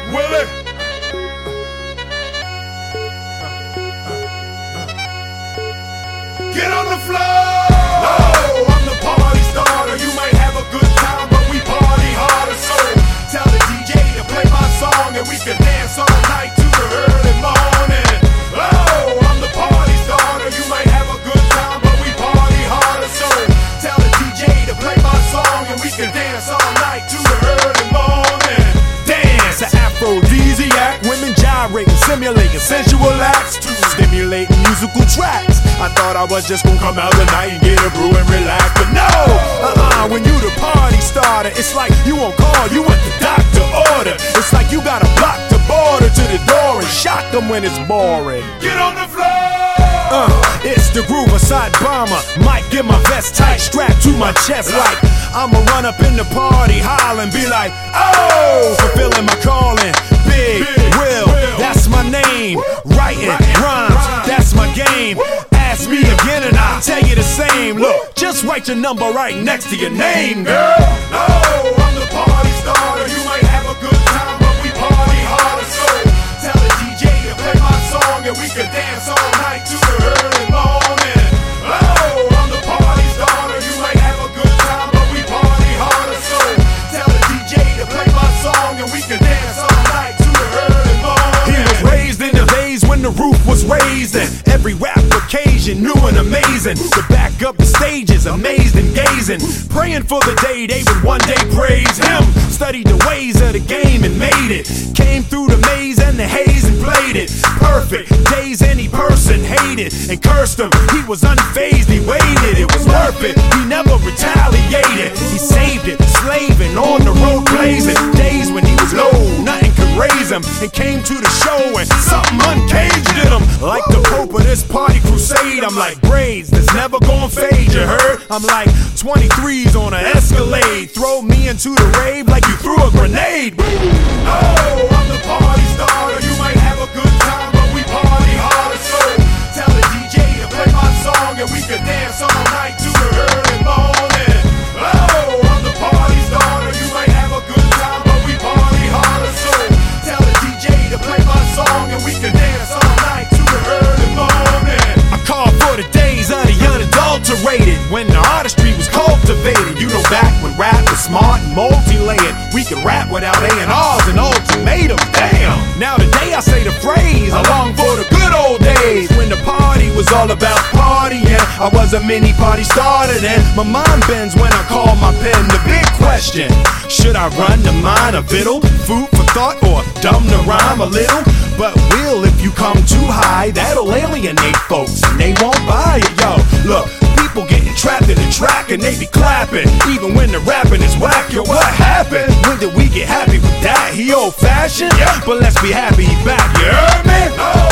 Willie. Get on the floor. No, I'm the party starter. You might have a good time, but we party harder. So tell the DJ to play my song, and we can dance all night to the early morning. Oh, I'm the party starter. You might have a good time, but we party harder. So tell the DJ to play my song, and we can dance all night to the early morning. Dance, an aphrodisiac, women gyrating, simulating sensual acts to stimulate musical tracks. I thought I was just gonna come out tonight and get a brew and relax, but no, when you the party starter, it's like you on call, you want the doctor order. It's like you gotta block the border to the door and shock them when it's boring. Get on the floor. It's the Groover side bomber. Might get my vest tight, strapped to my chest like I'ma run up in the party, holler and be like, oh, fulfilling my calling. Big Will, that's my name. Writing rhymes, that's my game. Ask me again and I'll tell you the same. Look, just write your number right next to your name, girl. No, I'm the party starter. You might have a good time, but we party harder. So tell the DJ to play my song, and we can dance all night to the early morning. Oh, I'm the party starter. You might have a good time, but we party harder. So tell the DJ to play my song, and we can dance all night to the early morning. He was raised in the days when the roof was raised, and every rap occasion new and amazing. To back up the stages, amazed and gazing, praying for the day they would one day praise him. Studied the ways of the game and made it. Came through the maze and the haze and played it. Perfect days any person hated and cursed him. He was unfazed, he waited, it was worth it. He never retaliated, he saved it. Slaving on the road blazing, days when he was low, nothing could raise him. And came to the show and something uncaged in him. Like the Pope of this party crusade, I'm like braids that's never gonna fade, you heard? I'm like 23s on an Escalade. Throw me into the rave like you threw a grenade. Oh, I'm the party starter. You might have a good time, but we party harder. So tell the DJ to play my song, and we can dance all night to the early morning. Oh, I'm the party starter. You might have a good time, but we party harder. So tell the DJ to play my song, and we can dance all night to the early morning. I call for the days of the unadulterated, when the artistry was cultivated. You know, back when rap was smart and multi-layered, we could rap without A&Rs and ultimatums. Damn! Now today I say the phrase, I long for the good old days when the party was all about partying. I was a mini party starter then. My mind bends when I call my pen. The big question, should I run the mind a vittle? Food for thought or dumb to rhyme a little? But will, if you come too high, that'll alienate folks and they won't buy it, yo. Look, people getting trapped in the track and they be clapping, even when the rapping is whack. Yo, what happened? When did we get happy with that? He old fashioned? Yeah. But let's be happy he back, you heard me?